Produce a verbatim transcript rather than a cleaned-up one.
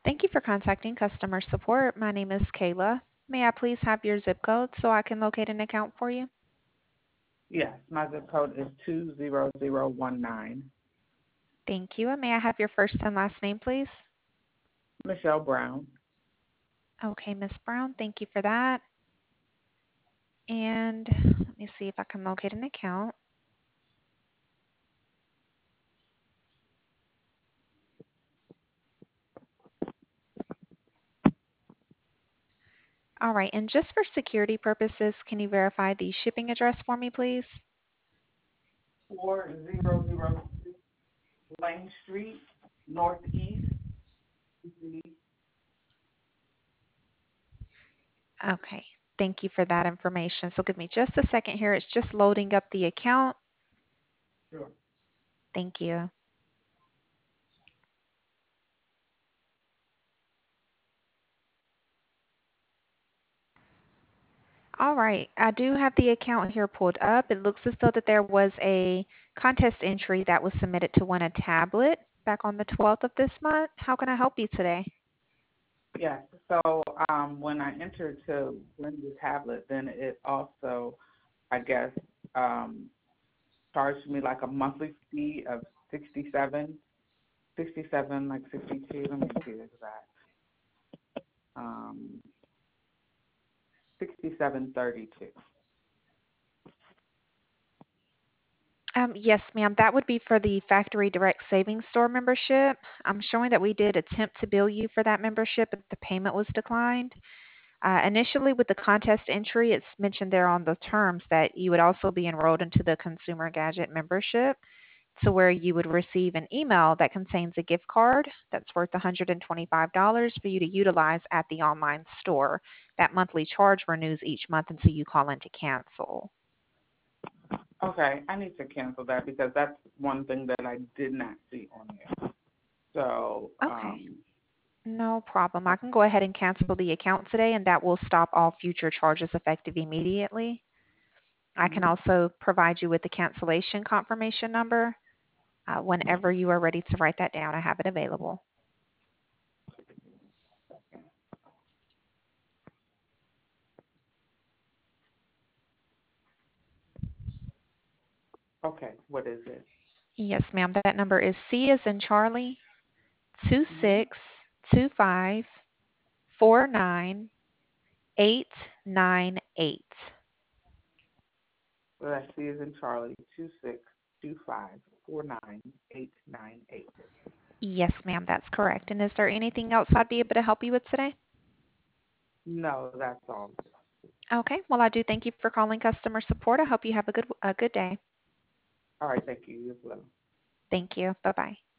Thank you for contacting customer support. My name is Kayla. May I please have your zip code so I can locate an account for you? Yes, my zip code is two zero zero one nine. Thank you. And may I have your first and last name, please? Michelle Brown. Okay, Miss Brown, thank you for that. And let me see if I can locate an account. All right, and just for security purposes, can you verify the shipping address for me, please? four zero zero six Lane Street, Northeast. Okay, thank you for that information. So give me just a second here. It's just loading up the account. Sure. Thank you. All right, I do have the account here pulled up. It looks as though that there was a contest entry that was submitted to win a tablet back on the twelfth of this month. How can I help you today? Yes. So um, when I entered to win the tablet, then it also, I guess, um, charged me like a monthly fee of sixty-seven, sixty-seven, like sixty-two. Let me see this exact. Um, sixty-seven thirty-two. Um, yes, ma'am. That would be for the Factory Direct Savings Store membership. I'm showing that we did attempt to bill you for that membership, but the payment was declined. Uh, initially, with the contest entry, it's mentioned there on the terms that you would also be enrolled into the Consumer Gadget membership, to where you would receive an email that contains a gift card that's worth one hundred twenty-five dollars for you to utilize at the online store. That monthly charge renews each month until you call in to cancel. Okay, I need to cancel that because that's one thing that I did not see on here. So, Okay. um, No problem. I can go ahead and cancel the account today, and that will stop all future charges effective immediately. I can mhm. also provide you with the cancellation confirmation number. Uh, whenever you are ready to write that down, I have it available. Okay, what is it? Yes, ma'am. That number is C as in Charlie, two Mm-hmm. six two five four nine eight nine eight. So that's C is in Charlie, two six two five four nine eight nine eight. Yes, ma'am. That's correct. And is there anything else I'd be able to help you with today? No, that's all. Okay. Well, I do thank you for calling customer support. I hope you have a good a good day. All right, thank you. You as well. Thank you. Bye bye.